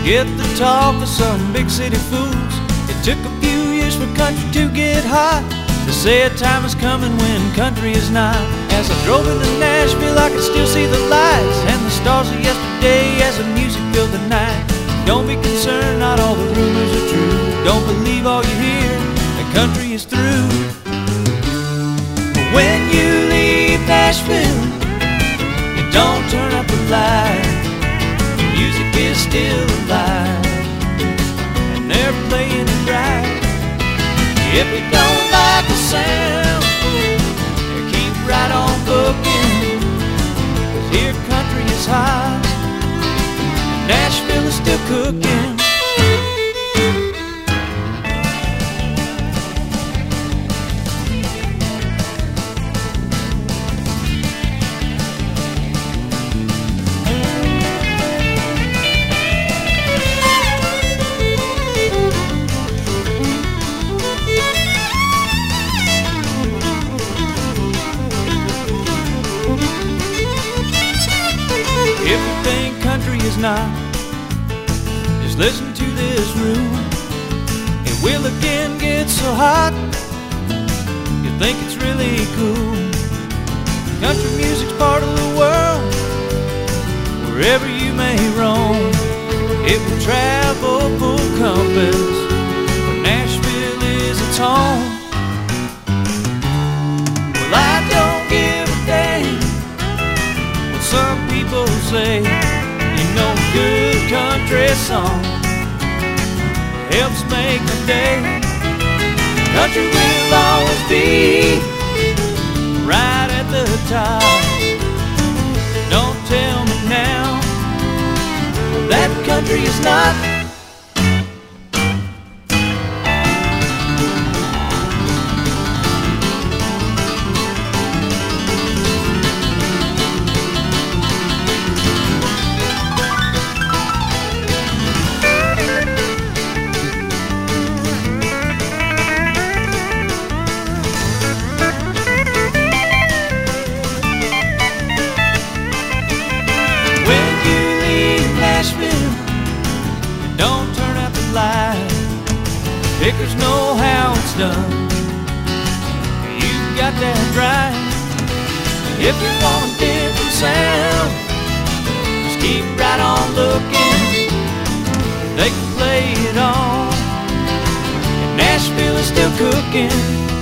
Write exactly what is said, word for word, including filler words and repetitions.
Get the talk of some big city fools. It took a few years for country to get hot. They say a time is coming when country is not. As I drove into Nashville, I could still see the lights and the stars of yesterday as the music filled the night. Don't be concerned, not all the rumors are true. Don't believe all you hear, the country is through. But when you leave Nashville, you don't turn up the light. Music is still alive, and they're playing it right. If you don't like the sound, keep right on booking, 'cause here country is hot, and Nashville is still cooking. If you think country is not, just listen to this room. It will again get so hot, you think it's really cool. Country music's part of the world, wherever you may roam. It will travel full compass, but Nashville is its home. Well, I don't give a damn what some people say. You know, a good country song helps make the day. Country will always be right at the top. Don't tell me now that country is not. Don't turn out the light. Pickers know how it's done. You got that right. If you want a different sound, just keep right on looking. They can play it on, and Nashville is still cooking.